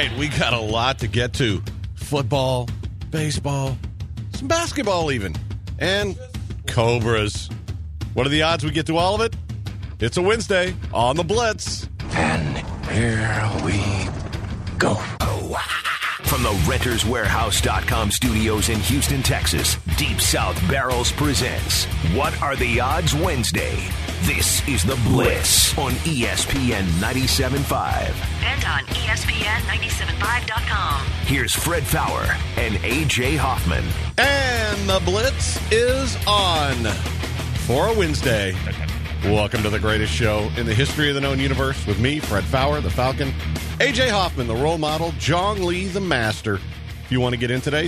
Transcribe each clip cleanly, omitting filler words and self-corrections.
right, we got a lot to get to. Football, baseball, some basketball even, and Cobras. What are the odds we get to all of it? It's a Wednesday on the Blitz. And here we go. From the RentersWarehouse.com studios in Houston, Texas, Deep South Barrels presents What Are the Odds Wednesday? This is The Blitz on ESPN 97.5. And on ESPN975.com. Here's Fred Faour and A.J. Hoffman. And the Blitz is on for a Wednesday. Welcome to the greatest show in the history of the known universe with me, Fred Faour, the Falcon, A.J. Hoffman, the role model, Jong Lee, the master. If you want to get in today,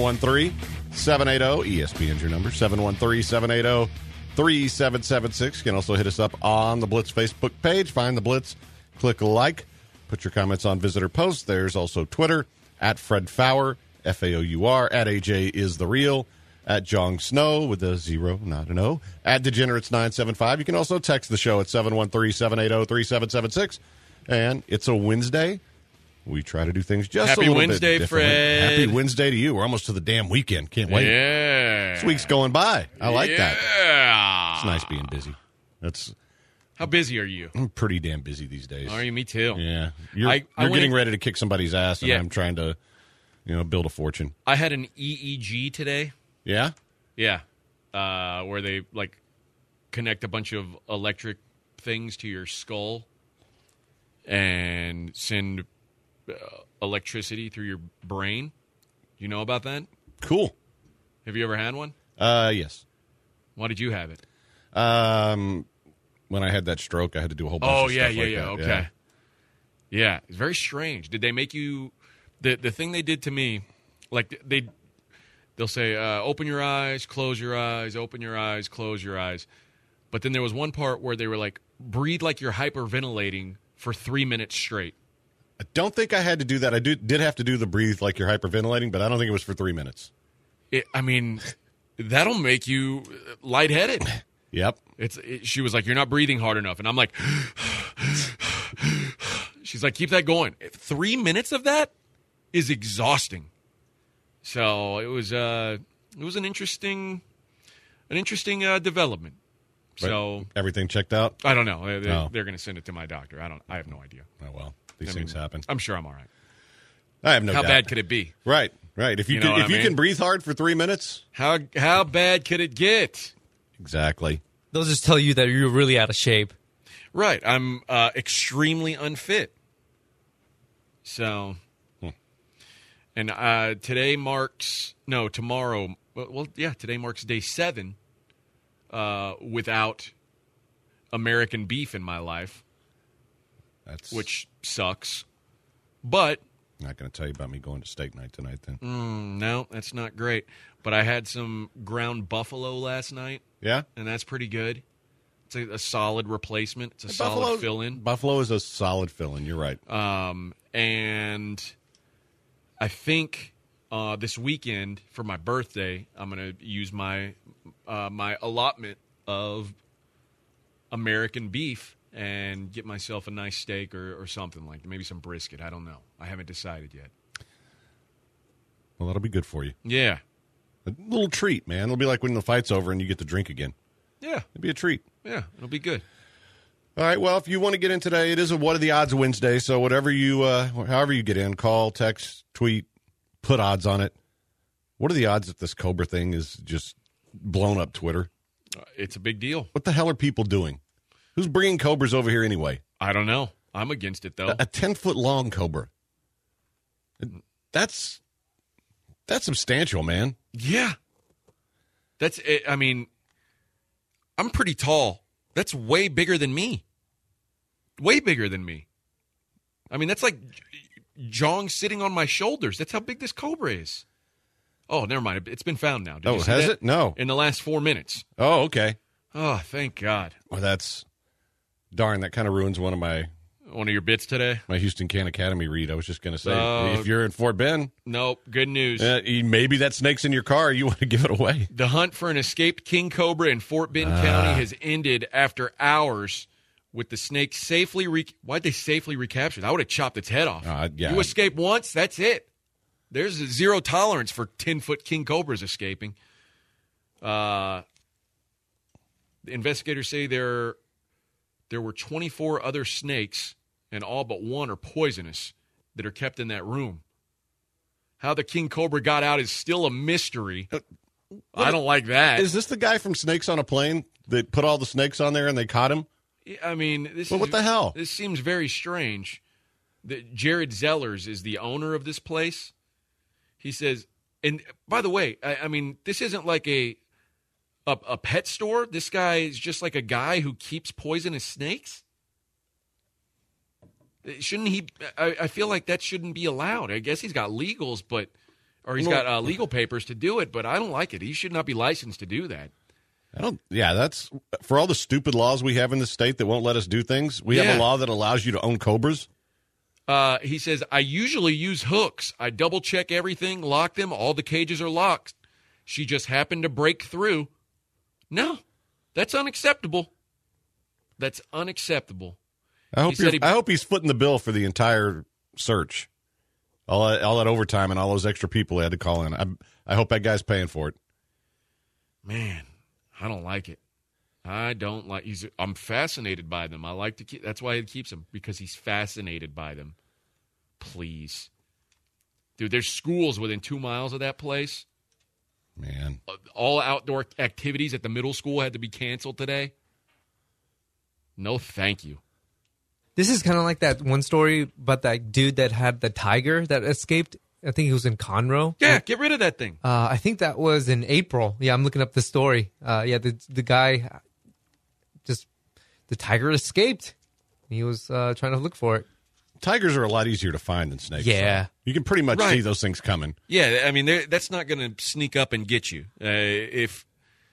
713-780, ESPN's your number, 713-780-3776. You can also hit us up on the Blitz Facebook page. Find the Blitz, click like, put your comments on visitor posts. There's also Twitter, at Fred Faour, F-A-O-U-R, at A.J. is the real, at Jong Snow with a 0, not an O, at Degenerates975. You can also text the show at 713-780-3776. And it's a Wednesday. We try to do things just Happy a little Wednesday, bit differently. Fred. Happy Wednesday to you. We're almost to the damn weekend. Can't wait. Yeah. This week's going by. I like that. Yeah. It's nice being busy. How busy are you? I'm pretty damn busy these days. Are you? Me too. Yeah. You're I getting ready to kick somebody's ass, and Yeah. I'm trying to, build a fortune. I had an EEG today. Yeah? Yeah. Where they, connect a bunch of electric things to your skull and send electricity through your brain. You know about that? Cool. Have you ever had one? Yes. Why did you have it? When I had that stroke, I had to do a whole bunch of stuff like that. Okay. Yeah, it's very strange. Did they make you the thing they did to me? They'll say, "Open your eyes, close your eyes, open your eyes, close your eyes." But then there was one part where they were like, "Breathe like you're hyperventilating for 3 minutes straight." I don't think I had to do that. I did have to do the breathe like you're hyperventilating, but I don't think it was for 3 minutes. That'll make you lightheaded. Yep. She was like, "You're not breathing hard enough," and I'm like, she's like, "Keep that going." 3 minutes of that is exhausting. So it was an interesting development. But so everything checked out? I don't know. They're going to send it to my doctor. I have no idea. Oh well, these things happen. I'm sure I'm all right. I have no doubt. How bad could it be? Right. If you can breathe hard for 3 minutes, how bad could it get? Exactly. They'll just tell you that you're really out of shape. Right. I'm extremely unfit. So, and today marks tomorrow. Today marks day 7 without American beef in my life, which sucks. But I'm not going to tell you about me going to steak night tonight. Then no, that's not great. But I had some ground buffalo last night. Yeah, and that's pretty good. It's a solid replacement. It's a solid fill-in. Buffalo is a solid fill-in. You're right. And I think this weekend for my birthday, I'm going to use my allotment of American beef and get myself a nice steak or something like maybe some brisket. I don't know. I haven't decided yet. Well, that'll be good for you. Yeah. A little treat, man. It'll be like when the fight's over and you get to drink again. Yeah. It'll be a treat. Yeah, it'll be good. All right, well, if you want to get in today, it is a What Are the Odds Wednesday, so however you get in, call, text, tweet, put odds on it. What are the odds that this Cobra thing is just blown up Twitter? It's a big deal. What the hell are people doing? Who's bringing Cobras over here anyway? I don't know. I'm against it, though. A 10-foot-long Cobra. That's substantial, man. Yeah. That's it. I mean, I'm pretty tall. That's way bigger than me. Way bigger than me. I mean, that's like Jong sitting on my shoulders. That's how big this Cobra is. Oh, never mind. It's been found now. Did you see has that? it? No. In the last 4 minutes. Oh, okay. Oh, thank God. Well, darn, that kind of ruins one of your bits today? My Houston Can Academy read. I was just going to say, if you're in Fort Bend. Nope, good news. Maybe that snake's in your car. You want to give it away. The hunt for an escaped king cobra in Fort Bend County has ended after hours with the snake safely why'd they safely recapture it? I would have chopped its head off. Yeah. You escape once, that's it. There's a zero tolerance for 10-foot king cobras escaping. The investigators say there were 24 other snakes, and all but one are poisonous, that are kept in that room. How the king cobra got out is still a mystery. I don't like that. Is this the guy from Snakes on a Plane that put all the snakes on there and they caught him? I mean, what the hell? This seems very strange. Jared Zellers is the owner of this place. He says, and by the way, I mean, this isn't like a pet store. This guy is just like a guy who keeps poisonous snakes. Shouldn't he? I feel like that shouldn't be allowed. I guess he's got legals, or he's got legal papers to do it, but I don't like it. He should not be licensed to do that. That's for all the stupid laws we have in the state that won't let us do things. We have a law that allows you to own cobras. He says, I usually use hooks. I double check everything, lock them. All the cages are locked. She just happened to break through. No, that's unacceptable. That's unacceptable. I hope he's footing the bill for the entire search. All that overtime and all those extra people he had to call in. I hope that guy's paying for it. Man, I don't like it. I'm fascinated by them. I like to keep. That's why he keeps them, because he's fascinated by them. Please, dude. There's schools within 2 miles of that place. Man, all outdoor activities at the middle school had to be canceled today. No, thank you. This is kind of like that one story about that dude that had the tiger that escaped. I think he was in Conroe. Yeah, get rid of that thing. I think that was in April. Yeah, I'm looking up the story. The guy, the tiger escaped. He was trying to look for it. Tigers are a lot easier to find than snakes. Yeah. So you can pretty much see those things coming. Yeah, I mean, that's not going to sneak up and get you. If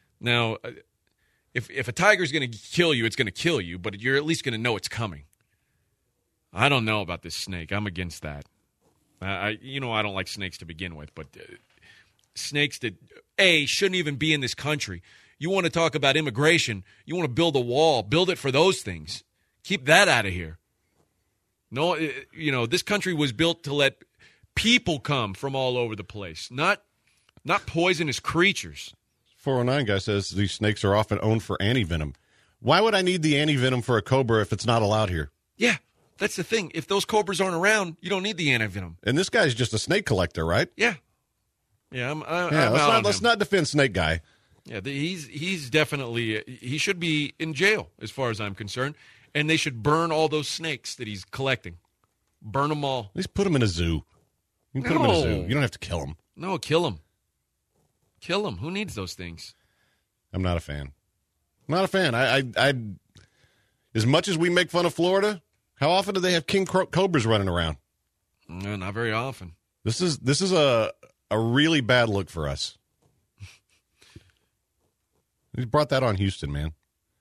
a tiger's going to kill you, it's going to kill you, but you're at least going to know it's coming. I don't know about this snake. I'm against that. I don't like snakes to begin with, but snakes that, shouldn't even be in this country. You want to talk about immigration, you want to build a wall, build it for those things. Keep that out of here. No, this country was built to let people come from all over the place, not poisonous creatures. 409 guy says these snakes are often owned for antivenom. Why would I need the antivenom for a cobra if it's not allowed here? Yeah. That's the thing. If those cobras aren't around, you don't need the antivenom. And this guy's just a snake collector, right? Yeah. Yeah, let's not defend Snake Guy. Yeah, he's definitely, he should be in jail as far as I'm concerned, and they should burn all those snakes that he's collecting. Burn them all. At least put them in a zoo. You can put them in a zoo. You don't have to kill them. No, kill them. Kill them. Who needs those things? I'm not a fan. I'm not a fan. I as much as we make fun of Florida, how often do they have king cobras running around? No, not very often. This is a really bad look for us. He brought that on Houston, man.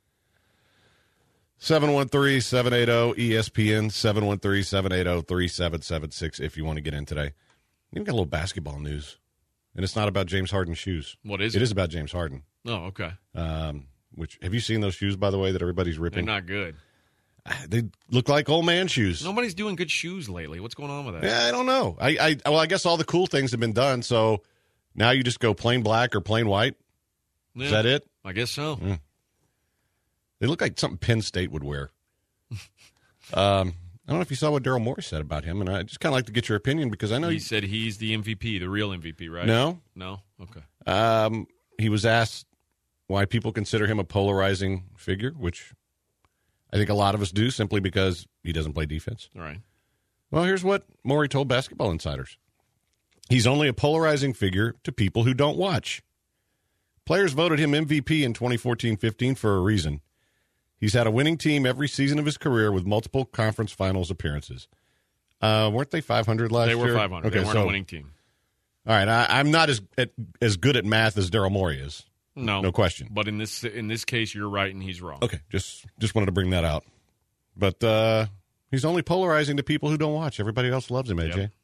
713-780-ESPN, 713-780-3776 if you want to get in today. We've got a little basketball news, and it's not about James Harden's shoes. What is it? It is about James Harden. Oh, okay. Which have you seen those shoes, by the way, that everybody's ripping? They're not good. They look like old man shoes. Nobody's doing good shoes lately. What's going on with that? Yeah, I don't know. I guess all the cool things have been done, so now you just go plain black or plain white. Yeah, is that it? I guess so. Mm. They look like something Penn State would wear. I don't know if you saw what Daryl Morey said about him, and I just kind of like to get your opinion because I know he said he's the MVP, the real MVP, right? No. Okay. He was asked why people consider him a polarizing figure, which I think a lot of us do simply because he doesn't play defense. All right. Well, here's what Morey told Basketball Insiders. He's only a polarizing figure to people who don't watch. Players voted him MVP in 2014-15 for a reason. He's had a winning team every season of his career with multiple conference finals appearances. Weren't they 500 last year? They were 500. Okay, they weren't a winning team. All right, I'm not as good at math as Daryl Morey is. No question. But in this case, you're right and he's wrong. Okay, just wanted to bring that out. But he's only polarizing to people who don't watch. Everybody else loves him, AJ. Yep.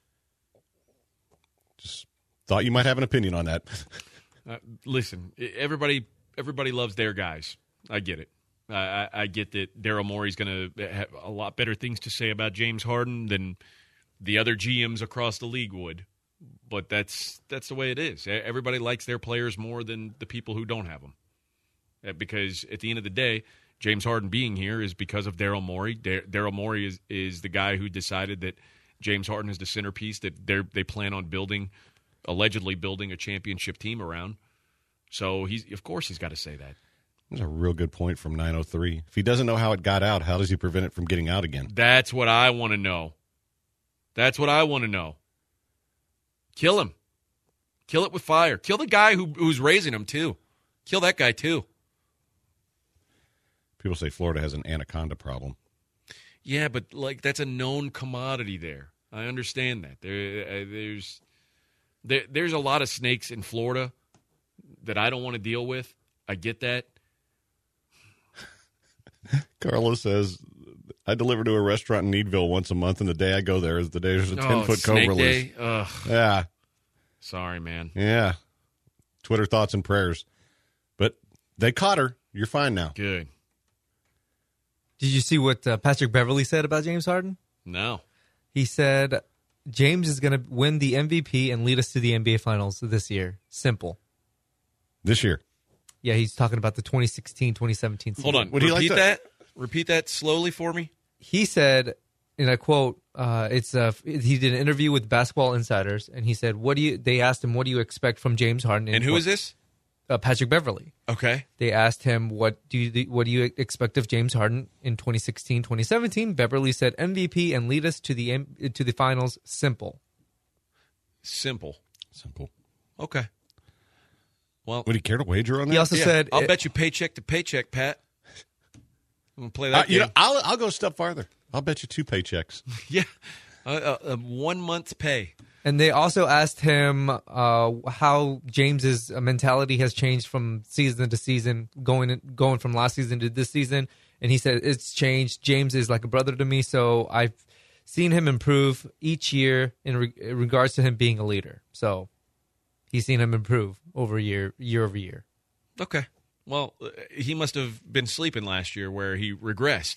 Just thought you might have an opinion on that. Listen, everybody loves their guys. I get it. I get that Daryl Morey's going to have a lot better things to say about James Harden than the other GMs across the league would. But that's the way it is. Everybody likes their players more than the people who don't have them. Because at the end of the day, James Harden being here is because of Daryl Morey. Daryl Morey is the guy who decided that James Harden is the centerpiece that they plan on allegedly building a championship team around. So of course he's got to say that. That's a real good point from 903. If he doesn't know how it got out, how does he prevent it from getting out again? That's what I want to know. Kill him. Kill it with fire. Kill the guy who's raising him, too. Kill that guy, too. People say Florida has an anaconda problem. Yeah, but that's a known commodity there. I understand that. There's a lot of snakes in Florida that I don't want to deal with. I get that. Carlos says, I deliver to a restaurant in Needville once a month, and the day I go there is the day there's a 10-foot cobra loose. Ugh. Yeah. Sorry, man. Yeah. Twitter thoughts and prayers. But they caught her. You're fine now. Good. Did you see what Patrick Beverley said about James Harden? No. He said, James is going to win the MVP and lead us to the NBA Finals this year. Simple. This year? Yeah, he's talking about the 2016-2017 season. Hold on. Would he Repeat like that? Repeat that slowly for me. He said, and I quote, he did an interview with Basketball Insiders, and he said, they asked him, what do you expect from James Harden? And who is this? Patrick Beverley. Okay. They asked him, what do you expect of James Harden in 2016-2017? Beverley said, MVP and lead us to the finals. Simple. Simple. Okay. Well, would he care to wager on that? He also said, I'll bet you paycheck to paycheck, Pat. I'm going to play that game. I'll go a step farther. I'll bet you 2 paychecks. Yeah. 1 month's pay. And they also asked him how James's mentality has changed from season to season, going from last season to this season. And he said, it's changed. James is like a brother to me, so I've seen him improve each year in regards to him being a leader. So he's seen him improve year over year. Okay. Well, he must have been sleeping last year where he regressed.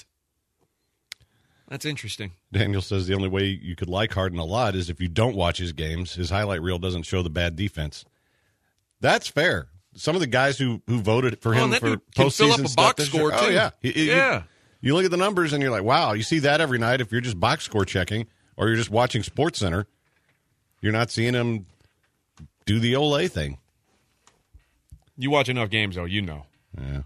That's interesting. Daniel says the only way you could like Harden a lot is if you don't watch his games. His highlight reel doesn't show the bad defense. That's fair. Some of the guys who voted for him for postseason fill up a stuff box this score, year, too. Oh, yeah. You look at the numbers and you're like, wow, you see that every night if you're just box score checking or you're just watching SportsCenter. You're not seeing him do the Olay thing. You watch enough games, though, you know. Yeah.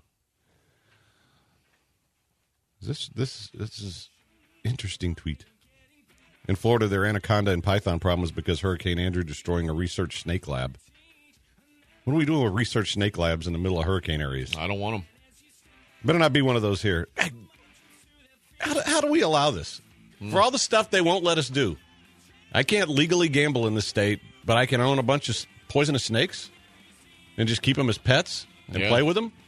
This is interesting tweet. In Florida, their anaconda and python problem is because Hurricane Andrew destroying a research snake lab. What are we doing with research snake labs in the middle of hurricane areas? I don't want them. Better not be one of those here. How do we allow this? For all the stuff they won't let us do. I can't legally gamble in this state, but I can own a bunch of poisonous snakes and just keep them as pets and play with them?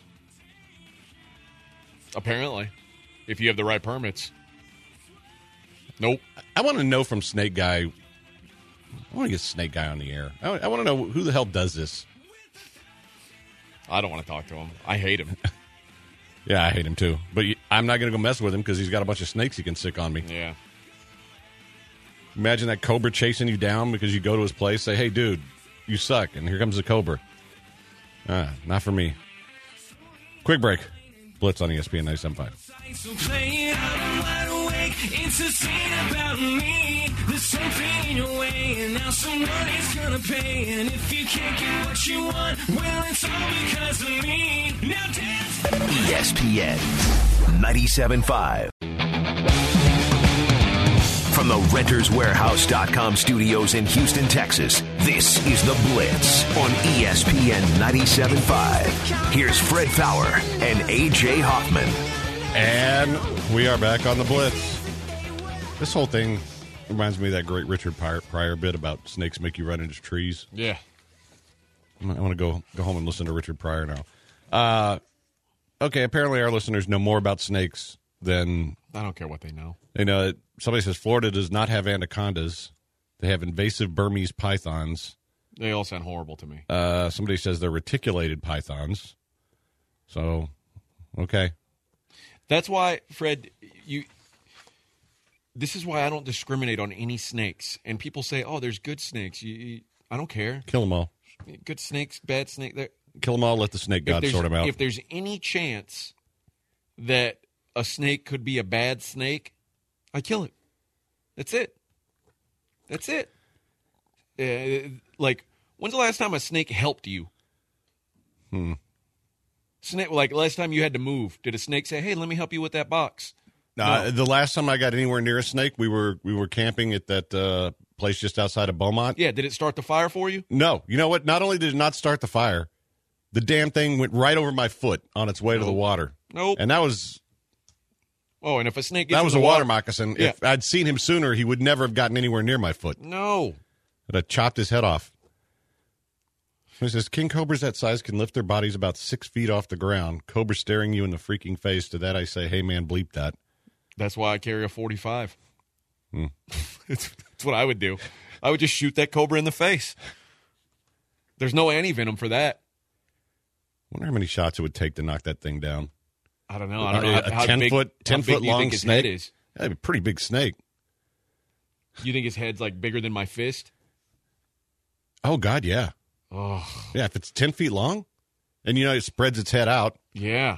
Apparently. If you have the right permits. Nope. I want to know from Snake Guy. I want to get Snake Guy on the air. I want to know who the hell does this. I don't want to talk to him. I hate him. Yeah, I hate him too. But I'm not going to go mess with him because he's got a bunch of snakes he can sick on me. Yeah. Imagine that cobra chasing you down because you go to his place, say, hey, dude, you suck, and here comes the cobra. Not for me. Quick break. Blitz on ESPN 97.5. So play it out wide awake. It's a scene about me. There's something in your way, and now somebody's gonna pay. And if you can't get what you want, well, it's all because of me. Now dance. ESPN 97.5. From the RentersWarehouse.com studios in Houston, Texas, this is The Blitz on ESPN 97.5. Here's Fred Fowler and A.J. Hoffman. And we are back on The Blitz. This whole thing reminds me of that great Richard Pryor bit about snakes make you run into trees. Yeah. I want to go home and listen to Richard Pryor now. Okay, apparently our listeners know more about snakes than... I don't care what they know. You know, somebody says Florida does not have anacondas. They have invasive Burmese pythons. They all sound horrible to me. Somebody says they're reticulated pythons. So, okay. That's why, Fred, this is why I don't discriminate on any snakes. And people say, oh, there's good snakes. I don't care. Kill them all. Good snakes, bad snakes. Kill them all. Let the snake god sort them out. If there's any chance that a snake could be a bad snake, I kill it. That's it. That's it. Like, when's the last time a snake helped you? Snake, like last time you had to move, did a snake say, "Hey, let me help you with that box"? No. The last time I got anywhere near a snake, we were camping at that place just outside of Beaumont. Yeah, did it start the fire for you? No. You know what? Not only did it not start the fire, the damn thing went right over my foot on its way to the water. Nope. And that was... Oh, and if a snake gets that was in a the water moccasin. Yeah. If I'd seen him sooner, he would never have gotten anywhere near my foot. No. I'd have chopped his head off. He says, king cobras that size can lift their bodies about 6 feet off the ground. Cobra staring you in the freaking face. To that I say, hey, man, bleep that. That's why I carry a 45. It's what I would do. I would just shoot that cobra in the face. There's no anti-venom for that. I wonder how many shots it would take to knock that thing down. I don't know. I don't know how 10 big, foot how big do you long think his snake head is. That'd be a pretty big snake. You think his head's like bigger than my fist? Oh, God, yeah. Oh, Yeah, if it's 10 feet long, and, you know, it spreads its head out. yeah.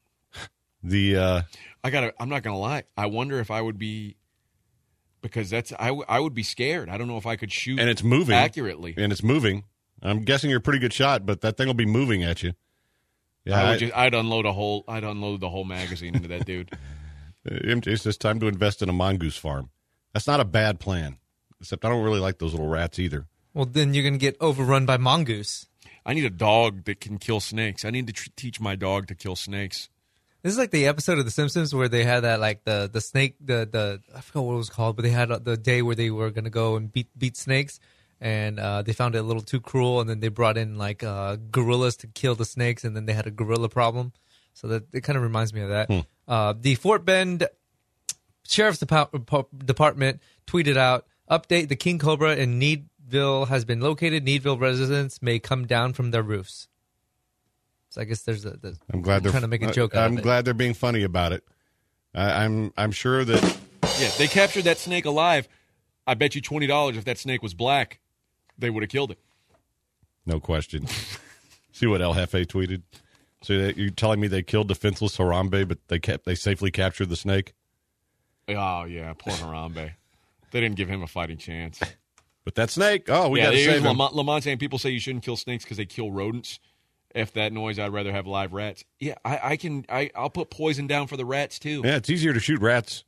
I'm not gonna lie. I wonder if I would be, because I would be scared. I don't know if I could shoot and it's moving accurately. And it's moving. I'm guessing you're a pretty good shot, but that thing will be moving at you. Yeah, I'd unload the whole magazine into that dude. It's just time to invest in a mongoose farm. That's not a bad plan. Except I don't really like those little rats either. Well, then you're going to get overrun by mongoose. I need a dog that can kill snakes. I need to teach my dog to kill snakes. This is like the episode of The Simpsons where they had that, like, the snake, the I forgot what it was called, but they had the day where they were going to go and beat snakes, and they found it a little too cruel, and then they brought in, like, gorillas to kill the snakes, and then they had a gorilla problem. So that it kind of reminds me of that. The Fort Bend Sheriff's Department tweeted out, update, the king cobra in Needville has been located. Needville residents may come down from their roofs. So I guess there's I'm glad they're trying to make a joke out of it. I'm glad they're being funny about it. I'm sure that... Yeah, they captured that snake alive. I bet you $20 if that snake was black, they would have killed it. No question. See what El Jefe tweeted? So you're telling me they killed defenseless Harambe, but they safely captured the snake? Oh, yeah, poor Harambe. They didn't give him a fighting chance. But that snake, we got to save him. Lamont saying people say you shouldn't kill snakes because they kill rodents. F that noise, I'd rather have live rats. Yeah, I'll put poison down for the rats, too. Yeah, it's easier to shoot rats.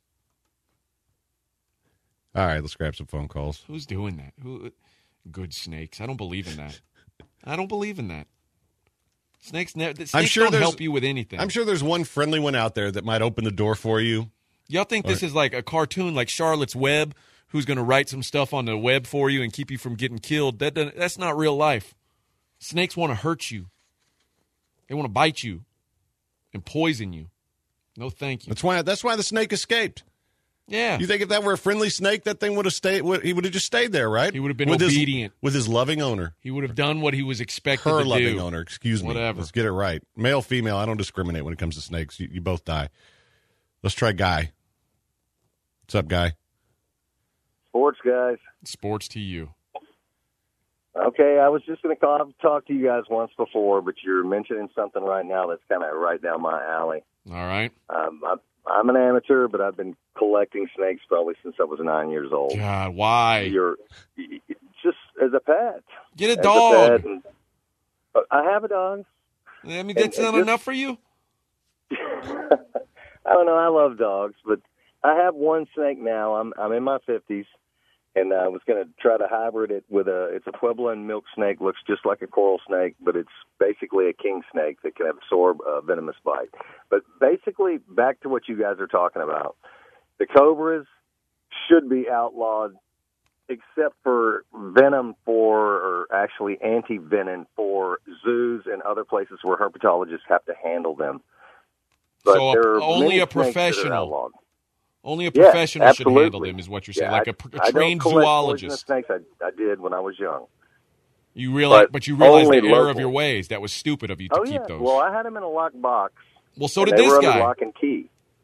All right, let's grab some phone calls. Who's doing that? Good snakes. I don't believe in that. I don't believe in that. Snakes don't help you with anything. I'm sure there's one friendly one out there that might open the door for you. Y'all think this is like a cartoon like Charlotte's Web, who's going to write some stuff on the web for you and keep you from getting killed? That's not real life. Snakes want to hurt you. They want to bite you and poison you. No, thank you. That's why the snake escaped. Yeah. You think if that were a friendly snake, that thing would have stayed? He would have just stayed there, right? He would have been obedient with his loving owner. He would have done what he was expected to do. Her loving owner. Excuse me. Whatever. Let's get it right. Male, female. I don't discriminate when it comes to snakes. You both die. Let's try Guy. What's up, Guy? Sports, guys. Sports to you. Okay, I was just going to call. I've talked to you guys once before, but you're mentioning something right now that's kind of right down my alley. All right. I'm an amateur, but I've been collecting snakes probably since I was 9 years old. God, why? Just as a pet. Get a dog. I have a dog. I mean, that's not enough for you? I don't know. I love dogs, but I have one snake now. I'm in my 50s. And I was going to try to hybrid it with it's a Puebloan milk snake, looks just like a coral snake, but it's basically a king snake that can absorb a venomous bite. But basically, back to what you guys are talking about, the cobras should be outlawed except for venom or actually anti-venom for zoos and other places where herpetologists have to handle them. But so there are only many a professional. that are outlawed. Only a professional should absolutely. handle them, is what you're saying, like a I trained don't collect zoologist. poisonous snakes. I did when I was young. You realize the error local. of your ways. That was stupid of you to keep those. Well, I had them in a locked box. Well, so and did they this were guy. under lock and key.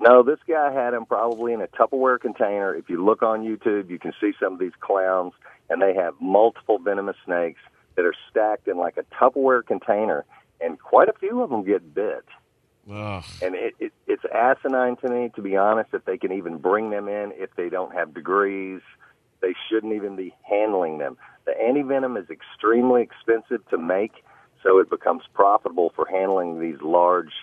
No, this guy had them probably in a Tupperware container. If you look on YouTube, you can see some of these clowns, and they have multiple venomous snakes that are stacked in like a Tupperware container, and quite a few of them get bit. Ugh. And it's asinine to me, to be honest, that they can even bring them in if they don't have degrees. They shouldn't even be handling them. The antivenom is extremely expensive to make, so it becomes profitable for handling these large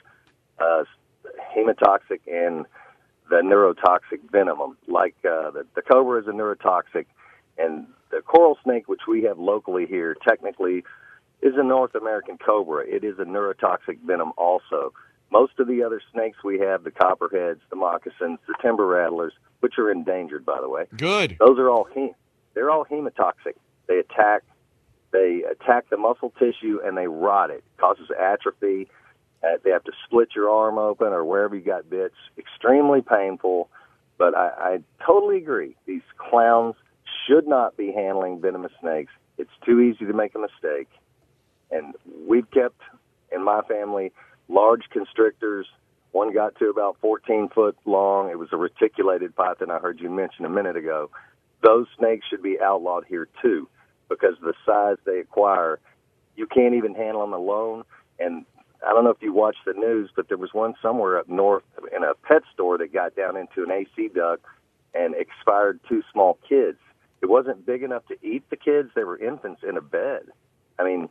hemotoxic and the neurotoxic venom. Like the cobra is a neurotoxic, and the coral snake, which we have locally here, technically is a North American cobra. It is a neurotoxic venom also. Most of the other snakes we have, the copperheads, the moccasins, the timber rattlers, which are endangered, by the way. Good. Those are all they're all hemotoxic. They attack the muscle tissue and they rot it. Causes atrophy. They have to split your arm open or wherever you got bits. Extremely painful. But I totally agree. These clowns should not be handling venomous snakes. It's too easy to make a mistake. And we've kept, in my family, large constrictors. One got to about 14 foot long. It was a reticulated python I heard you mention a minute ago. Those snakes should be outlawed here, too, because of the size they acquire. You can't even handle them alone. And I don't know if you watched the news, but there was one somewhere up north in a pet store that got down into an AC duct and expired 2 small kids. It wasn't big enough to eat the kids. They were infants in a bed. I mean,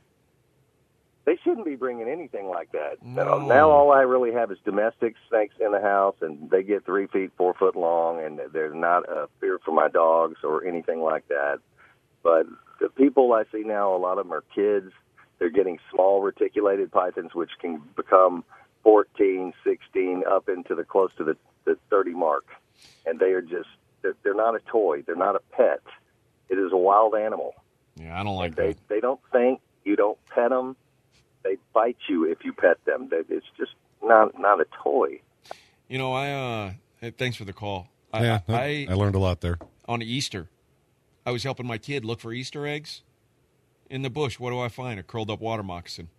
they shouldn't be bringing anything like that. No. Now all I really have is domestic snakes in the house, and they get 3 feet, 4 foot long, and there's not a fear for my dogs or anything like that. But the people I see now, a lot of them are kids. They're getting small reticulated pythons, which can become 14, 16, up into the close to the 30 mark. And they are just, they're not a toy. They're not a pet. It is a wild animal. Yeah, I don't like They that. don't think. You don't pet them. They bite you if you pet them. It's just not a toy. You know, thanks for the call. I learned a lot there. On Easter, I was helping my kid look for Easter eggs in the bush. What do I find? A curled up water moccasin.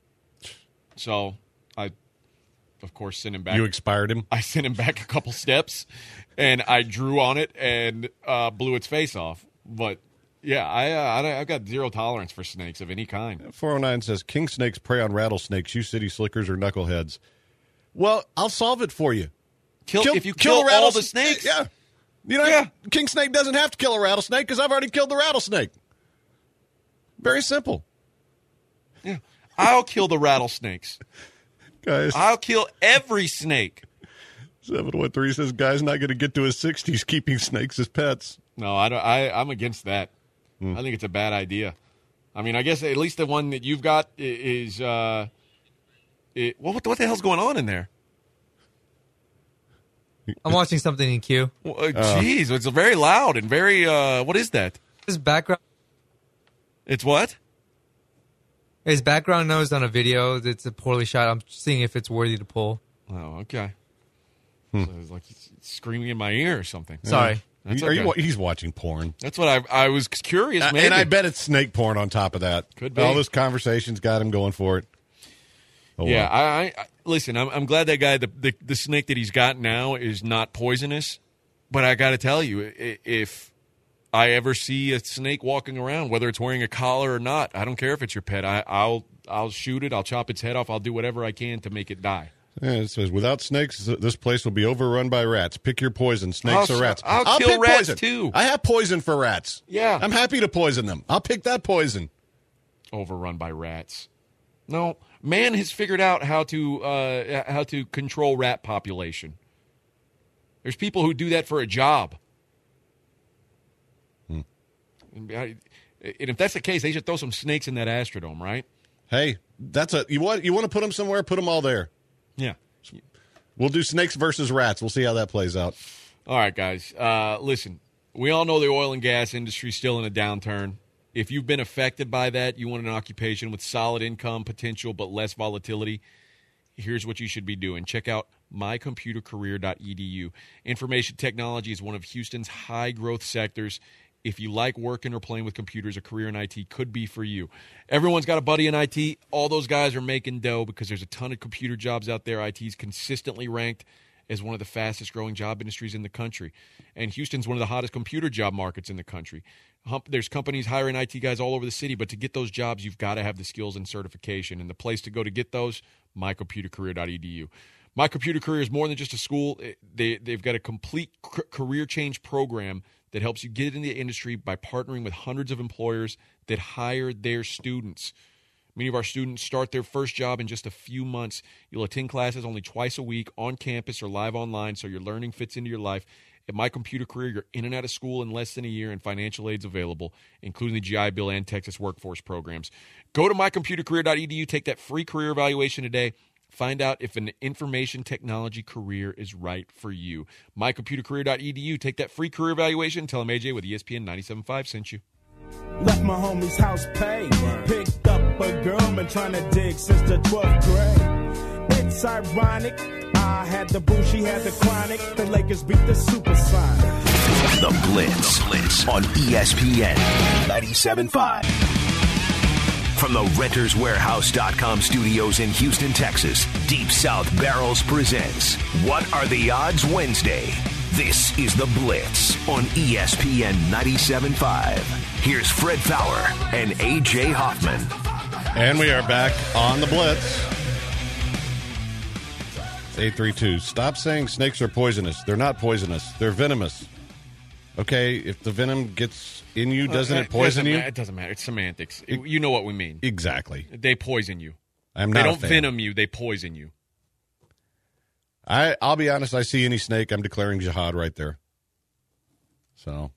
So I, of course, sent him back. You expired him? I sent him back a couple steps, and I drew on it and blew its face off. But yeah, I've got zero tolerance for snakes of any kind. 409 says, king snakes prey on rattlesnakes, you city slickers or knuckleheads. Well, I'll solve it for you. If you kill all the snakes? Yeah. You know, king snake doesn't have to kill a rattlesnake because I've already killed the rattlesnake. Very simple. Yeah. I'll kill the rattlesnakes. Guys, I'll kill every snake. 713 says, guy's not going to get to his 60s keeping snakes as pets. No, I'm against that. I think it's a bad idea. I mean, I guess at least the one that you've got is what the hell's going on in there? I'm watching something in queue. Jeez, it's very loud and very. What is that? His background. It's what? His background noise on a video. It's a poorly shot. I'm seeing if it's worthy to pull. Oh, okay. So it's like he's screaming in my ear or something. Sorry. That's okay. He's watching porn. That's what I was curious, maybe. And I bet it's snake porn on top of that. Could be. All this conversation's got him going for it. Oh, yeah, well. I listen. I'm glad that guy, the snake that he's got now, is not poisonous. But I got to tell you, if I ever see a snake walking around, whether it's wearing a collar or not, I don't care if it's your pet. I'll shoot it. I'll chop its head off. I'll do whatever I can to make it die. Yeah, it says, without snakes, this place will be overrun by rats. Pick your poison, snakes or rats. I'll kill pick rats, poison. too. I have poison for rats. Yeah. I'm happy to poison them. I'll pick that poison. Overrun by rats. No, man has figured out how to control rat population. There's people who do that for a job. And if that's the case, they should throw some snakes in that Astrodome, right? Hey, you want to put them somewhere? Put them all there. Yeah. We'll do snakes versus rats. We'll see how that plays out. All right, guys. Listen, we all know the oil and gas industry is still in a downturn. If you've been affected by that, you want an occupation with solid income potential but less volatility, here's what you should be doing. Check out mycomputercareer.edu. Information technology is one of Houston's high-growth sectors. If you like working or playing with computers, a career in IT could be for you. Everyone's got a buddy in IT. All those guys are making dough because there's a ton of computer jobs out there. IT is consistently ranked as one of the fastest growing job industries in the country. And Houston's one of the hottest computer job markets in the country. There's companies hiring IT guys all over the city, but to get those jobs, you've got to have the skills and certification. And the place to go to get those, mycomputercareer.edu. My Computer Career is more than just a school. They've got a complete career change program that helps you get into the industry by partnering with hundreds of employers that hire their students. Many of our students start their first job in just a few months. You'll attend classes only twice a week on campus or live online, so your learning fits into your life. At My Computer Career, you're in and out of school in less than a year, and financial aid's available, including the GI Bill and Texas workforce programs. Go to mycomputercareer.edu, take that free career evaluation today. Find out if an information technology career is right for you. mycomputercareer.edu. Take that free career evaluation. Tell them AJ with ESPN 97.5 sent you. Left my homie's house paid. Picked up a girl, been trying to dig since the 12th grade. It's ironic. I had the boo, she had the chronic. The Lakers beat the Supersonics. The Blitz on ESPN 97.5. From the RentersWarehouse.com studios in Houston, Texas, Deep South Barrels presents What Are the Odds Wednesday. This is The Blitz on ESPN 97.5. Here's Fred Fowler and AJ Hoffman. And we are back on The Blitz. 832. Stop saying snakes are poisonous. They're not poisonous. They're venomous. Okay, if the venom gets in you, doesn't it poison you? It doesn't matter. It's semantics. You know what we mean. Exactly. They poison you. I'm they not don't a fan. venom you. They poison you. I'll be honest. I see any snake, I'm declaring jihad right there. So,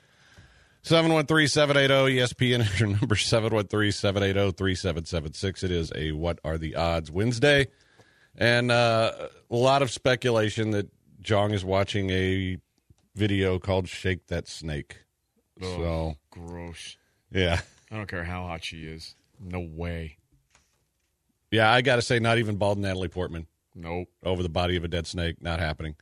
713-780-ESPN is your number, 713-780-3776. It is a What Are the Odds Wednesday. And a lot of speculation that Jong is watching a video called Shake That Snake. Oh, so gross. Yeah. I don't care how hot she is. No way. Yeah, I got to say, not even bald Natalie Portman. Nope. Over the body of a dead snake. Not happening.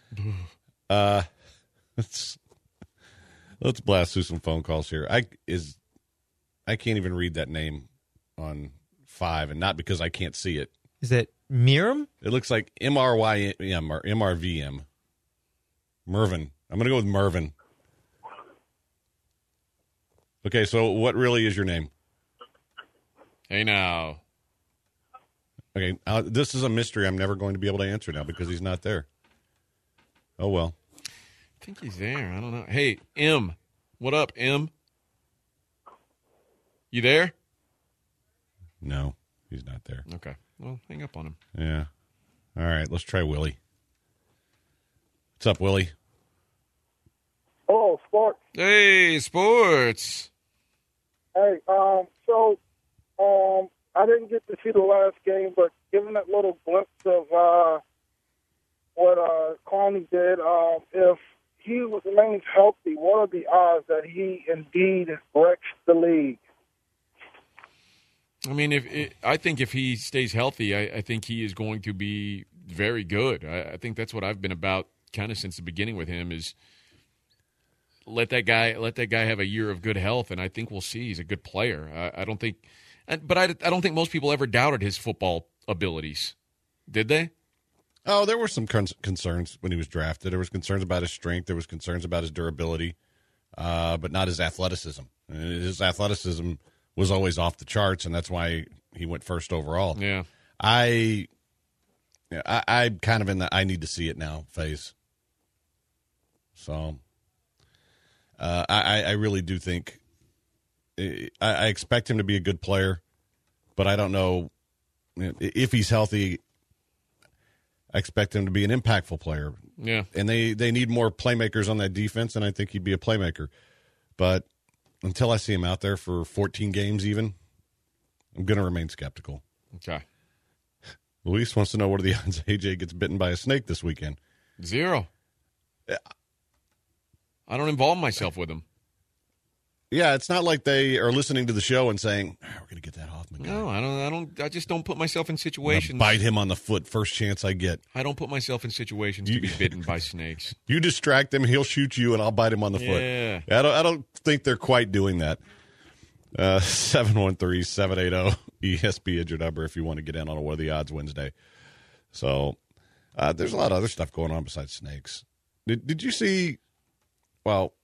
Let's blast through some phone calls here. I can't even read that name on 5, and not because I can't see it. Is it Miriam? It looks like MRYM or MRVM. Mervin. I'm going to go with Mervin. Okay, so what really is your name? Hey, now. Okay, this is a mystery I'm never going to be able to answer now because he's not there. Oh, well. I think he's there. I don't know. Hey, M. What up, M? You there? No, he's not there. Okay. Well, hang up on him. Yeah. All right, let's try Willie. What's up, Willie? Oh, sports. Hey, sports. Hey, I didn't get to see the last game, but given that little glimpse of what Clowney did, if he remains healthy, what are the odds that he indeed wrecks the league? I mean, I think if he stays healthy, I think he is going to be very good. I think that's what I've been about kind of since the beginning with him is let that guy have a year of good health, and I think we'll see he's a good player. I don't think most people ever doubted his football abilities. Did they? Oh, there were some concerns when he was drafted. There was concerns about his strength. There was concerns about his durability, but not his athleticism. His athleticism was always off the charts, and that's why he went first overall. Yeah. I'm kind of in the I need to see it now phase. So I really do think I expect him to be a good player, but I don't know if he's healthy. I expect him to be an impactful player. Yeah. And they need more playmakers on that defense, and I think he'd be a playmaker. But until I see him out there for 14 games even, I'm going to remain skeptical. Okay. Luis wants to know what are the odds AJ gets bitten by a snake this weekend? 0. I don't involve myself with him. Yeah, it's not like they are listening to the show and saying, we're going to get that Hoffman guy. No, I don't. I just don't put myself in situations. Bite him on the foot first chance I get. I don't put myself in situations to be bitten by snakes. You distract him, he'll shoot you, and I'll bite him on the foot. I don't think they're quite doing that. 713-780-ESP is your number if you want to get in on a What Are the Odds Wednesday. So There's a lot of other stuff going on besides snakes. Did you see? Well,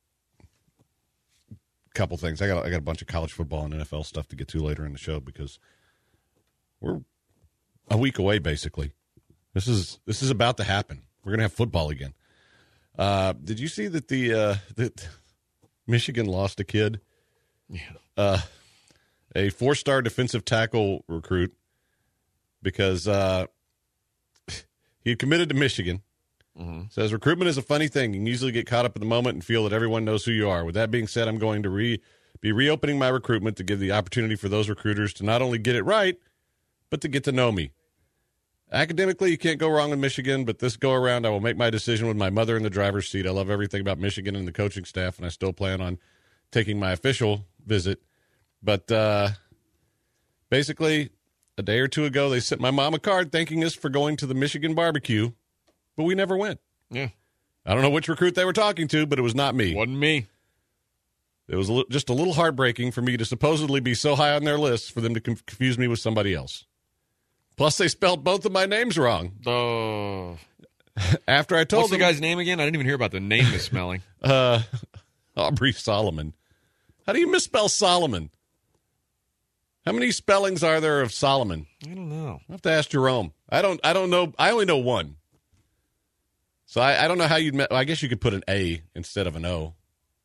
a couple things. I got a bunch of college football and NFL stuff to get to later in the show because we're a week away. Basically, this is about to happen. We're gonna have football again. Did you see that that Michigan lost a kid? Yeah. A 4-star defensive tackle recruit because he had committed to Michigan. Mm-hmm. Says recruitment is a funny thing. You can usually get caught up in the moment and feel that everyone knows who you are. With that being said, I'm going to be reopening my recruitment to give the opportunity for those recruiters to not only get it right, but to get to know me. Academically, you can't go wrong with Michigan, but this go-around, I will make my decision with my mother in the driver's seat. I love everything about Michigan and the coaching staff, and I still plan on taking my official visit. But basically, a day or two ago, they sent my mom a card thanking us for going to the Michigan barbecue, but we never went. Yeah. I don't know which recruit they were talking to, but it was not me. Wasn't me. It was just a little heartbreaking for me to supposedly be so high on their list for them to confuse me with somebody else. Plus, they spelled both of my names wrong. Oh. After I told What's them, the guy's name again? I didn't even hear about the name misspelling. Aubrey Solomon. How do you misspell Solomon? How many spellings are there of Solomon? I don't know. I have to ask Jerome. I don't know. I only know one. So I don't know how you'd. I guess you could put an A instead of an O.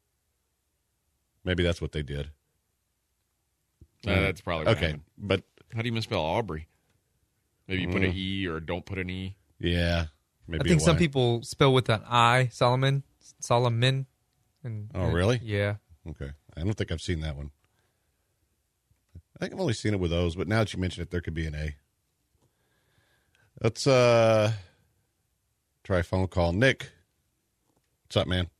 Maybe that's what they did. That's probably what okay. happened. But how do you misspell Aubrey? Maybe you put an E or don't put an E. Yeah, maybe. I think some people spell with an I. Solomon. And, really? Yeah. Okay. I don't think I've seen that one. I think I've only seen it with O's, but now that you mention it, there could be an A. Let's try a phone call. Nick, what's up, man?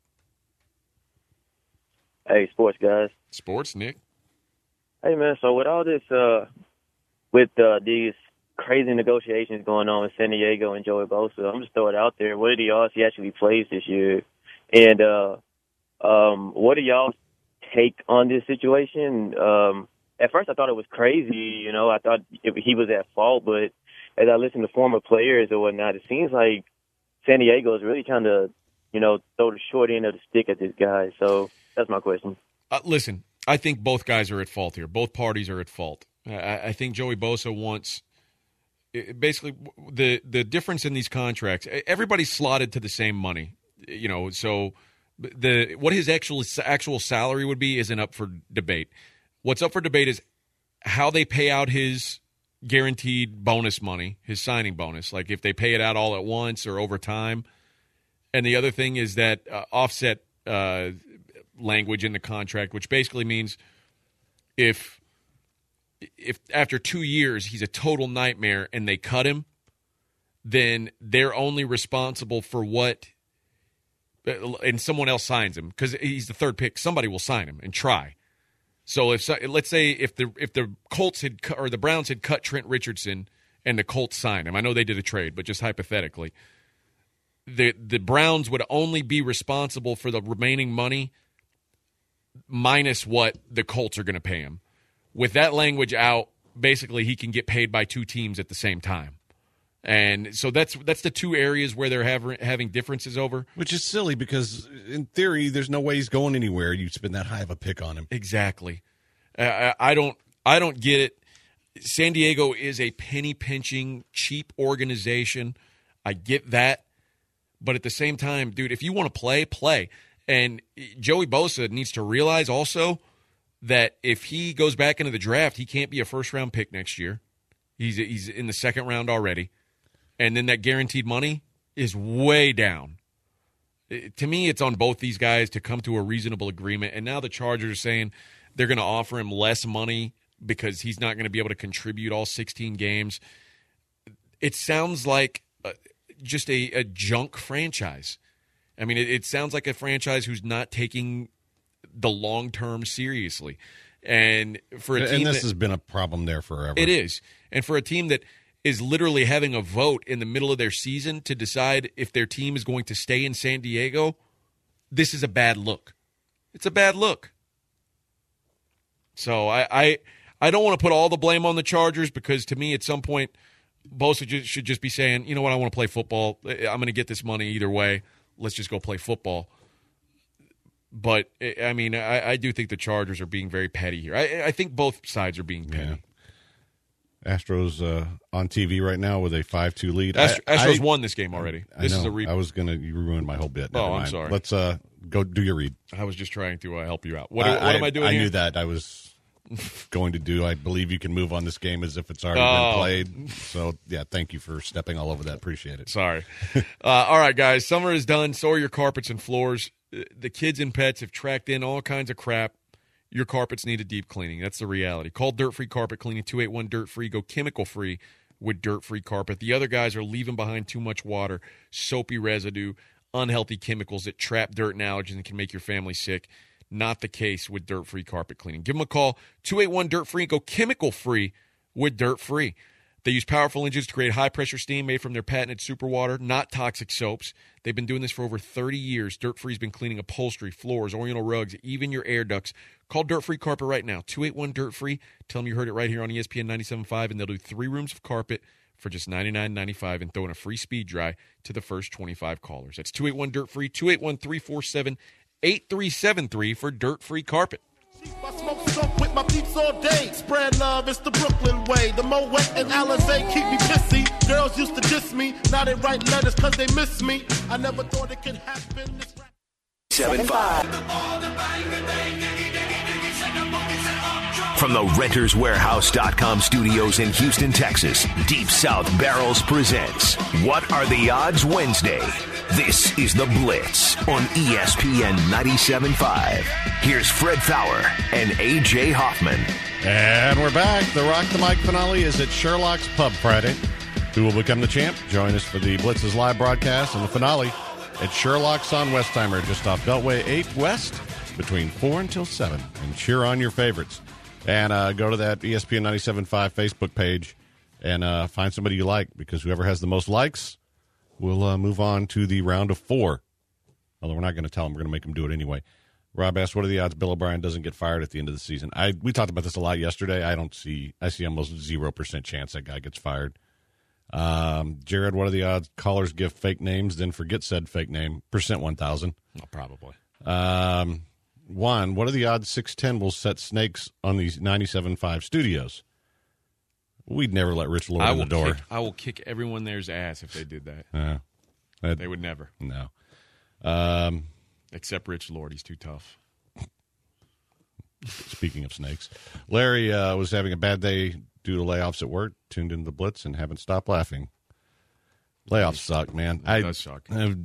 Hey, sports guys. Sports, Nick. Hey, man, so with all this, with these crazy negotiations going on with San Diego and Joey Bosa, I'm just throwing it out there. What are the odds he actually plays this year? And what do y'all take on this situation? At first, I thought it was crazy. You know, I thought he was at fault. But as I listen to former players or whatnot, it seems like San Diego is really trying to, throw the short end of the stick at this guy. So that's my question. Listen, I think both guys are at fault here. Both parties are at fault. I think Joey Bosa wants basically the difference in these contracts. Everybody's slotted to the same money, so what his actual salary would be isn't up for debate. What's up for debate is how they pay out his guaranteed bonus money, his signing bonus, like if they pay it out all at once or over time. And the other thing is that offset language in the contract, which basically means if after 2 years he's a total nightmare and they cut him, then they're only responsible for what and someone else signs him because he's the third pick. Somebody will sign him and try. So let's say if the Colts or the Browns had cut Trent Richardson and the Colts signed him, I know they did a trade, but just hypothetically, the Browns would only be responsible for the remaining money minus what the Colts are going to pay him. With that language out, basically he can get paid by two teams at the same time. And so that's the two areas where they're having differences over. Which is silly because, in theory, there's no way he's going anywhere. You'd spend that high of a pick on him. Exactly. I don't get it. San Diego is a penny-pinching, cheap organization. I get that. But at the same time, dude, if you want to play, play. And Joey Bosa needs to realize also that if he goes back into the draft, he can't be a first-round pick next year. He's in the second round already. And then that guaranteed money is way down. To me, it's on both these guys to come to a reasonable agreement. And now the Chargers are saying they're going to offer him less money because he's not going to be able to contribute all 16 games. It sounds like just a junk franchise. I mean, it sounds like a franchise who's not taking the long term seriously. And for a team this has been a problem there forever. It is. And for a team that is literally having a vote in the middle of their season to decide if their team is going to stay in San Diego, this is a bad look. It's a bad look. So I don't want to put all the blame on the Chargers because to me at some point Bosa should just be saying, you know what, I want to play football. I'm going to get this money either way. Let's just go play football. But, I mean, I do think the Chargers are being very petty here. I think both sides are being petty. Yeah. Astros on TV right now with a 5-2 lead. Astros won this game already. This is a I was going to ruin my whole bit. Oh, I'm sorry. Let's go do your read. I was just trying to help you out. What am I doing I here? knew that. I was going to do. I believe you can move on this game as if it's already been played. So, yeah, thank you for stepping all over that. Appreciate it. Sorry. All right, guys. Summer is done. So are your carpets and floors. The kids and pets have tracked in all kinds of crap. Your carpets need a deep cleaning. That's the reality. Call Dirt Free Carpet Cleaning, 281-DIRT-FREE. Go chemical-free with Dirt Free Carpet. The other guys are leaving behind too much water, soapy residue, unhealthy chemicals that trap dirt and allergens and can make your family sick. Not the case with Dirt Free Carpet Cleaning. Give them a call, 281-DIRT-FREE. Go chemical-free with Dirt Free. They use powerful engines to create high-pressure steam made from their patented superwater, not toxic soaps. They've been doing this for over 30 years. Dirt Free's been cleaning upholstery, floors, oriental rugs, even your air ducts. Call Dirt Free Carpet right now, 281-DIRT-FREE. Tell them you heard it right here on ESPN 97.5, and they'll do 3 rooms of carpet for just $99.95 and throw in a free speed dry to the first 25 callers. That's 281-DIRT-FREE, 281-347-8373 for Dirt Free Carpet. I smoke soap with my peeps all day. Spread love, it's the Brooklyn way. The Moet and Alizé keep me pissy. Girls used to diss me. Now they write letters cause they miss me. I never thought it could happen. 7-5. From the RentersWarehouse.com studios in Houston, Texas, Deep South Barrels presents What Are the Odds Wednesday? This is The Blitz on ESPN 97.5. Here's Fred Fowler and A.J. Hoffman. And we're back. The Rock the Mic finale is at Sherlock's Pub Friday. Who will become the champ? Join us for the Blitz's live broadcast and the finale at Sherlock's on Westheimer, just off Beltway 8 West, between 4 until 7. And cheer on your favorites. And go to that ESPN 97.5 Facebook page and find somebody you like, because whoever has the most likes will move on to the round of 4. Although we're not going to tell them. We're going to make them do it anyway. Rob asked, what are the odds Bill O'Brien doesn't get fired at the end of the season? We talked about this a lot yesterday. I see almost 0% chance that guy gets fired. Jared, what are the odds callers give fake names, then forget said fake name? Percent 1,000. Oh, probably. One, what are the odds 610 will set snakes on these 97.5 studios? We'd never let Rich Lord in the door. I will kick everyone there's ass if they did that. They would never. No. Except Rich Lord. He's too tough. Speaking of snakes, Larry was having a bad day due to layoffs at work, tuned into the Blitz, and haven't stopped laughing. Layoffs suck, man. It does suck.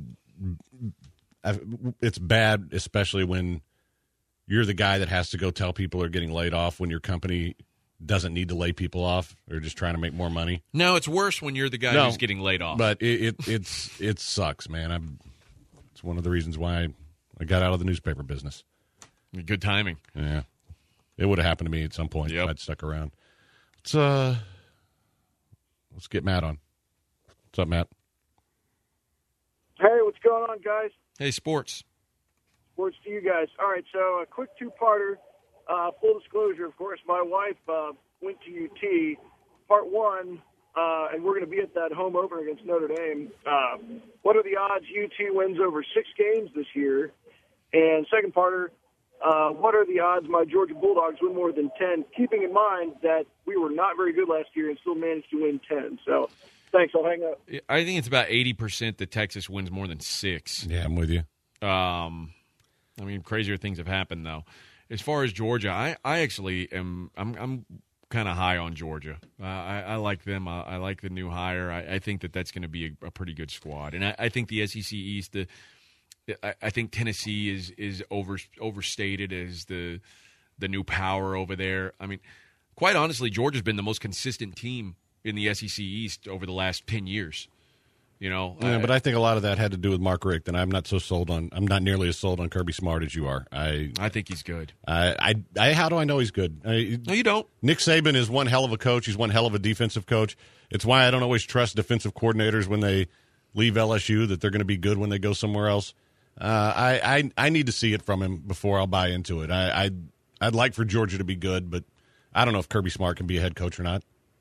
It's bad, especially when you're the guy that has to go tell people they're getting laid off when your company doesn't need to lay people off or just trying to make more money. No, it's worse when you're the guy who's getting laid off. But it sucks, man. It's one of the reasons why I got out of the newspaper business. Good timing. Yeah. It would have happened to me at some point if I'd stuck around. Let's get Matt on. What's up, Matt? Hey, what's going on, guys? Hey, sports. Sports to you guys. All right, so a quick two-parter. Full disclosure, of course, my wife went to UT. Part one, and we're going to be at that home opener against Notre Dame. What are the odds UT wins over 6 games this year? And second parter, what are the odds my Georgia Bulldogs win more than 10, keeping in mind that we were not very good last year and still managed to win 10. So thanks, I'll hang up. I think it's about 80% that Texas wins more than 6. Yeah, I'm with you. I mean, crazier things have happened, though. As far as Georgia, I actually am I'm kind of high on Georgia. I like them. I like the new hire. I think that's going to be a pretty good squad. And I think the SEC East, I think Tennessee is overstated as the new power over there. I mean, quite honestly, Georgia's been the most consistent team in the SEC East over the last 10 years. You know, but I think a lot of that had to do with Mark Richt, and I'm not nearly as sold on Kirby Smart as you are. I think he's good. How do I know he's good? No, you don't. Nick Saban is one hell of a coach. He's one hell of a defensive coach. It's why I don't always trust defensive coordinators when they leave LSU, that they're going to be good when they go somewhere else. I need to see it from him before I'll buy into it. I'd like for Georgia to be good, but I don't know if Kirby Smart can be a head coach or not.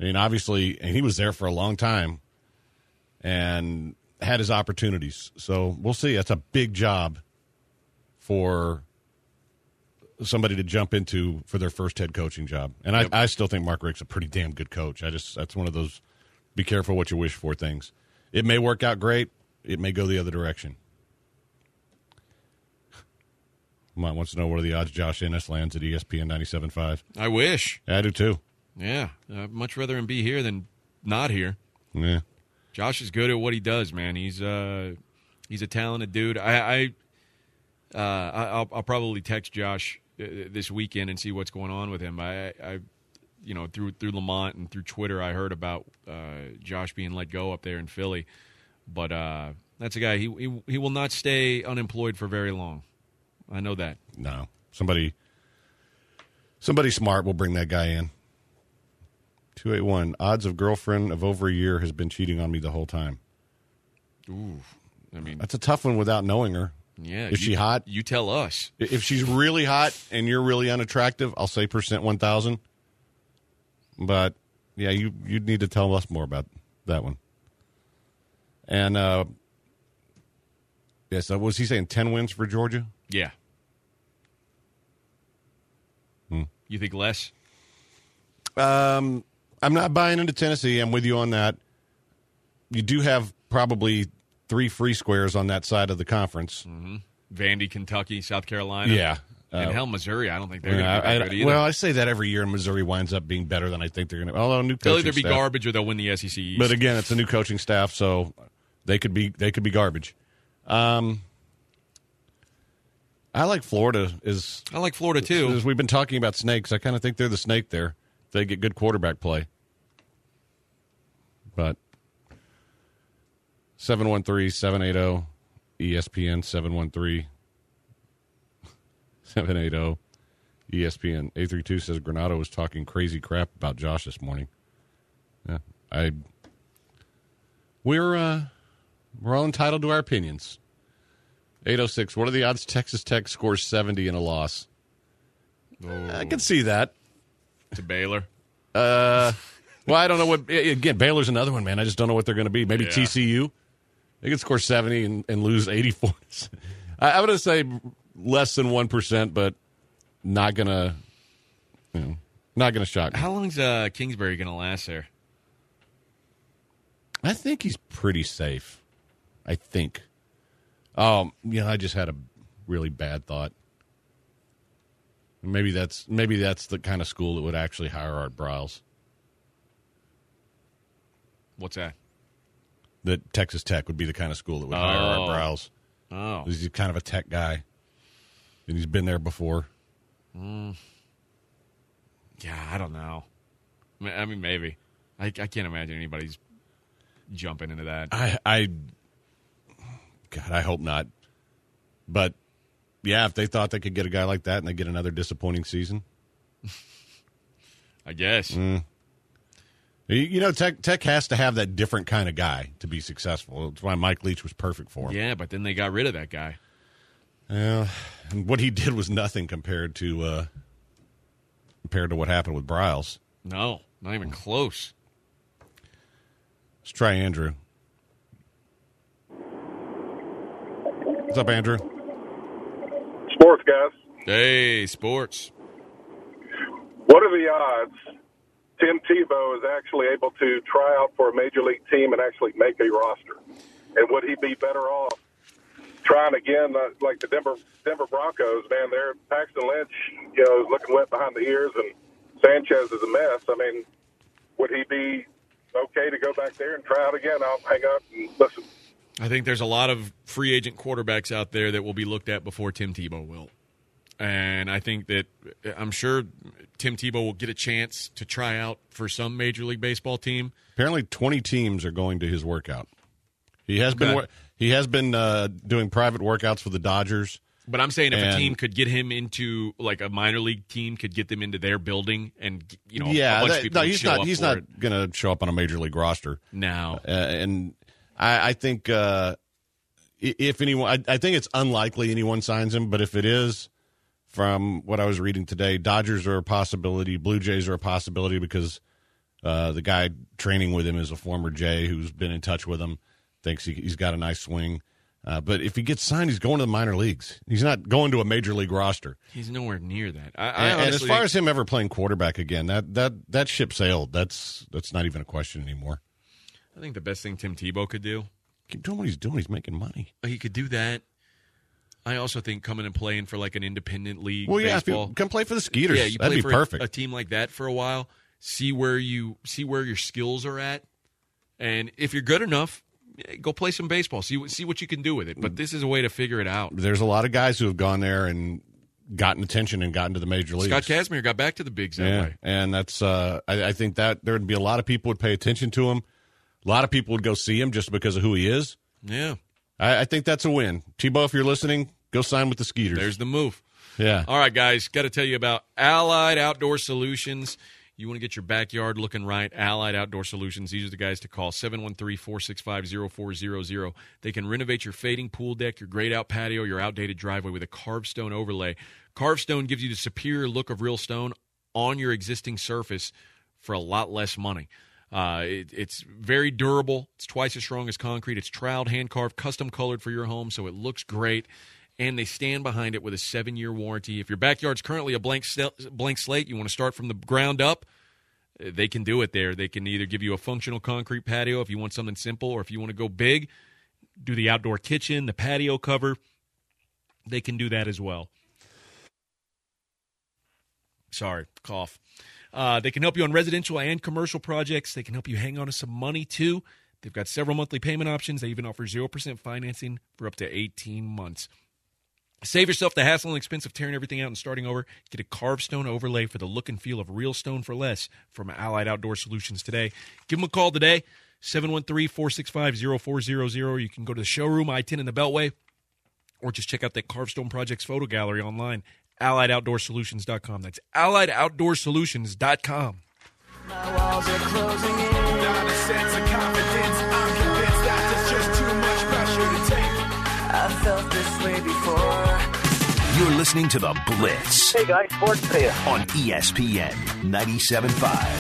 I mean, obviously, and he was there for a long time and had his opportunities. So we'll see. That's a big job for somebody to jump into for their first head coaching job. And I still think Mark Richt's a pretty damn good coach. That's one of those be careful what you wish for things. It may work out great. It may go the other direction. Mont wants to know what are the odds Josh Ennis lands at ESPN 97.5. I wish. Yeah, I do too. Yeah, I'd much rather him be here than not here. Yeah, Josh is good at what he does, man. He's a talented dude. I'll probably text Josh this weekend and see what's going on with him. I through Lamont and through Twitter, I heard about Josh being let go up there in Philly, but that's a guy. He will not stay unemployed for very long. I know that. No, somebody smart will bring that guy in. 281, odds of girlfriend of over a year has been cheating on me the whole time. Ooh, I mean, that's a tough one without knowing her. Yeah. Is she hot? You tell us. If she's really hot and you're really unattractive, I'll say percent 1,000. But, yeah, you'd need to tell us more about that one. And, so was he saying 10 wins for Georgia? Yeah. You think less? I'm not buying into Tennessee. I'm with you on that. You do have probably 3 free squares on that side of the conference. Mm-hmm. Vandy, Kentucky, South Carolina. Yeah. And hell, Missouri, I don't think they're going to be that good either. Well, I say that every year, and Missouri winds up being better than I think they're going to. Although new coaching they'll either be staff, garbage or they'll win the SEC East. But again, it's a new coaching staff, so they could be garbage. I like Florida. I like Florida too. As we've been talking about snakes, I kind of think they're the snake there. They get good quarterback play. But 713-780 ESPN 713-780 ESPN 832 says Granado was talking crazy crap about Josh this morning. Yeah, we're all entitled to our opinions. 806. What are the odds Texas Tech scores 70 in a loss? Oh. I can see that. To Baylor? Well, I don't know what. Again, Baylor's another one, man. I just don't know what they're going to be. Maybe TCU. They could score 70 and lose 84. I'm going to say less than 1%, but not going to, not going to shock me. How long's Kingsbury going to last there? I think he's pretty safe. I think. I just had a really bad thought. Maybe that's the kind of school that would actually hire Art Briles. What's that? That Texas Tech would be the kind of school that would hire Art Briles. Oh. He's kind of a tech guy. And he's been there before. Yeah, I don't know. I mean, maybe. I can't imagine anybody's jumping into that. God, I hope not. But, yeah, if they thought they could get a guy like that and they get another disappointing season. I guess. Tech has to have that different kind of guy to be successful. That's why Mike Leach was perfect for him. Yeah, but then they got rid of that guy. And what he did was nothing compared to what happened with Briles. No, not even close. Let's try Andrew. What's up, Andrew? Sports, guys. Hey, sports. What are the odds Tim Tebow is actually able to try out for a major league team and actually make a roster? And would he be better off trying again like the Denver Broncos? Man, they're Paxton Lynch, is looking wet behind the ears, and Sanchez is a mess. I mean, would he be okay to go back there and try out again? I'll hang up and listen. I think there's a lot of free agent quarterbacks out there that will be looked at before Tim Tebow will. And I think that I'm sure Tim Tebow will get a chance to try out for some Major League Baseball team. Apparently 20 teams are going to his workout. He has been doing private workouts for the Dodgers. But I'm saying if a team could get him into, like a minor league team could get them into their building and, a bunch of people he's not going to show up on a major league roster. No. And I think if anyone, I think it's unlikely anyone signs him, but if it is, from what I was reading today, Dodgers are a possibility, Blue Jays are a possibility because The guy training with him is a former Jay who's been in touch with him, thinks he's got a nice swing. But if he gets signed, he's going to the minor leagues. He's not going to a major league roster. He's nowhere near that. And as far as him ever playing quarterback again, that ship sailed. That's not even a question anymore. I think the best thing Tim Tebow could do. Keep doing what he's doing. He's making money. He could do that. I also think coming and playing for like an independent league Well, yeah, baseball. come play for the Skeeters. Yeah, you That'd play be for perfect. a team like that for a while. See where your skills are at, and if you're good enough, go play some baseball. See what you can do with it. But this is a way to figure it out. There's a lot of guys who have gone there and gotten attention and gotten to the major leagues. Scott Kazmir got back to the bigs that way. And that's I think that there would be a lot of people would pay attention to him. A lot of people would go see him just because of who he is. Yeah. I think that's a win. Tebow, if you're listening, go sign with the Skeeters. There's the move. Yeah. All right, guys, got to tell you about Allied Outdoor Solutions. You want to get your backyard looking right, Allied Outdoor Solutions. These are the guys to call, 713-465-0400. They can renovate your fading pool deck, your grayed out patio, your outdated driveway with a carved stone overlay. Carved stone gives you the superior look of real stone on your existing surface for a lot less money. It's very durable. It's twice as strong as concrete. It's troweled, hand-carved, custom-colored for your home, so it looks great. And they stand behind it with a 7-year warranty. If your backyard's currently a blank slate, you want to start from the ground up, they can do it there. They can either give you a functional concrete patio if you want something simple, or if you want to go big, do the outdoor kitchen, the patio cover. They can do that as well. Sorry, cough. They can help you on residential and commercial projects. They can help you hang on to some money, too. They've got several monthly payment options. They even offer 0% financing for up to 18 months. Save yourself the hassle and expense of tearing everything out and starting over. Get a carved stone overlay for the look and feel of real stone for less from Allied Outdoor Solutions today. Give them a call today, 713-465-0400. You can go to the showroom, I-10 in the Beltway, or just check out that Carved Stone Projects photo gallery online, AlliedOutdoorSolutions.com. That's AlliedOutdoorSolutions.com. My walls are closing in. Not a sense of confidence. I'm convinced that there's just too much pressure to take. I felt this way before. You're listening to The Blitz. Hey guys, sports for you. On ESPN 97.5.